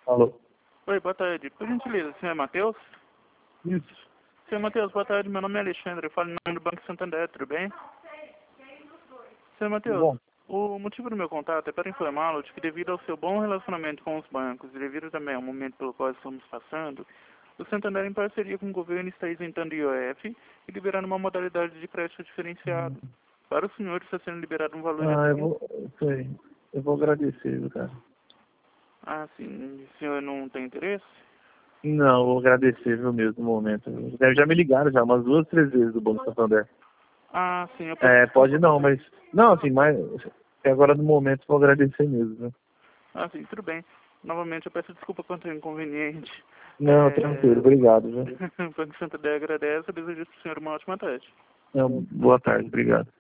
Alô? Oi, boa tarde. Por gentileza, o senhor é Matheus? Isso. Senhor Matheus, boa tarde. Meu nome é Alexandre. Eu falo em nome do Banco Santander, tudo bem? Senhor Tudo Matheus, bom? o motivo do meu contato é para informá-lo de que devido ao seu bom relacionamento com os bancos e devido também ao momento pelo qual estamos passando, o Santander, em parceria com o governo, está isentando IOF e liberando uma modalidade de crédito diferenciado. Para o senhor está sendo liberado um valor Ah, até... eu vou agradecer, viu, cara? Ah, sim. O senhor não tem interesse? Não, eu vou agradecer, viu, mesmo, no momento. Já me ligaram já umas 2, 3 vezes do Banco Santander. Ah, sim. Eu peço Pode desculpa. não, mas... Não, assim, mas agora no momento eu vou agradecer mesmo, viu? Ah, sim, tudo bem. Novamente, eu peço desculpa quanto ao inconveniente. Não, tranquilo, obrigado, viu? O Banco Santander agradece. Eu desejo ao senhor uma ótima tarde. Não, boa tarde, obrigado.